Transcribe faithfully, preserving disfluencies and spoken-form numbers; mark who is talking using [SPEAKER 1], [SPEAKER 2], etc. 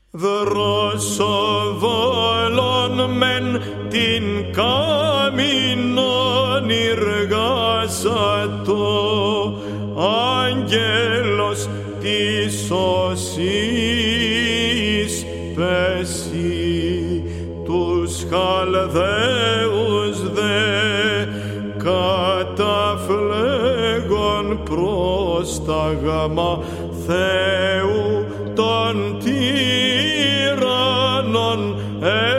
[SPEAKER 1] δρόσοβολον μεν την καμινόν εργάσατο, άγγελος της σωσής πέσει, τους Χαλδαίους δε καταφλέγον πρόσταγμα Θεού των τυραννών